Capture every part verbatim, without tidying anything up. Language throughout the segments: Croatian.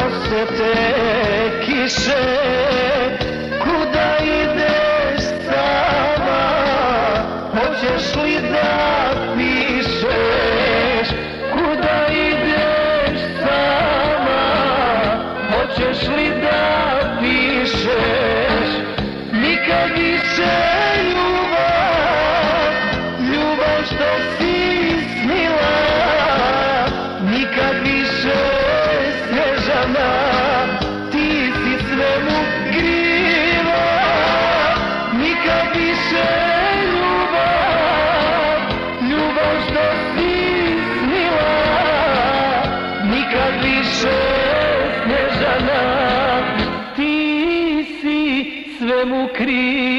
osvete kiše, kuda ideš sama, hoćeš li da pišeš? Kuda ideš sama, hoćeš li da pišeš? Nikad više ljubav, ljubav što si snila, nikad više Snježana, ti si svemu kriva. Nikad više ljubav, ljubav što si snila, nikad više Snježana, ti si svemu kriva.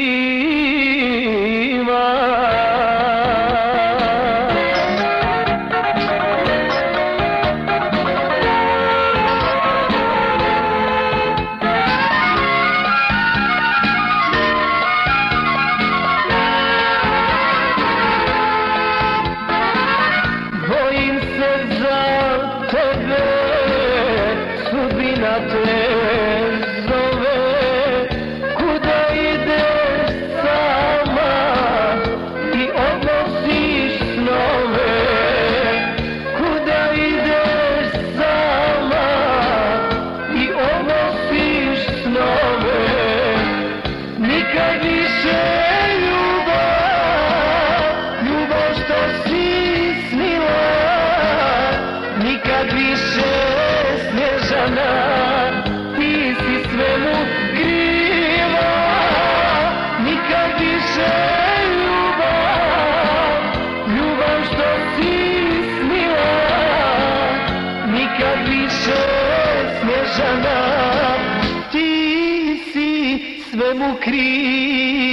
Bojim se za tebe, sudbina te zove, kuda ideš sama i odnosiš snove. Kuda ideš sama i odnosiš snove. Nikad više ljubav, ljubav što si snila, nikad više Snježana, ti si svemu kriva. Nikad više ljubav, ljubav što si snila, nikad više Snježana, ti si svemu kriva.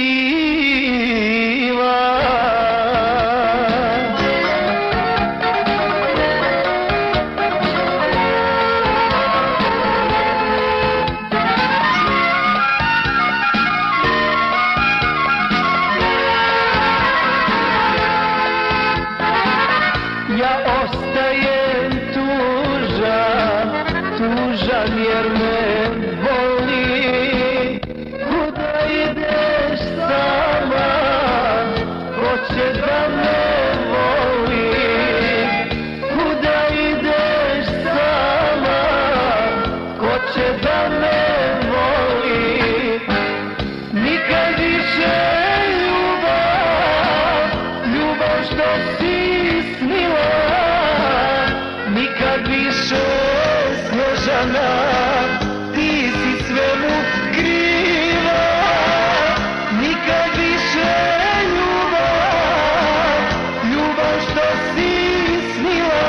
Ja ostajem tužan, tužan jer me boli. Kuda ideš sama, ko će da me voli? Kuda ideš sama, ko će da me voli? Nikad više ljubav, ljubav što si snila, nikad više Snježana, ti si svemu kriva. Nikad više ljubav, ljubav što si snila,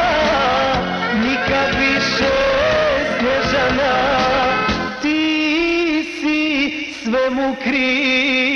nikad više Snježana, ti si svemu kriva.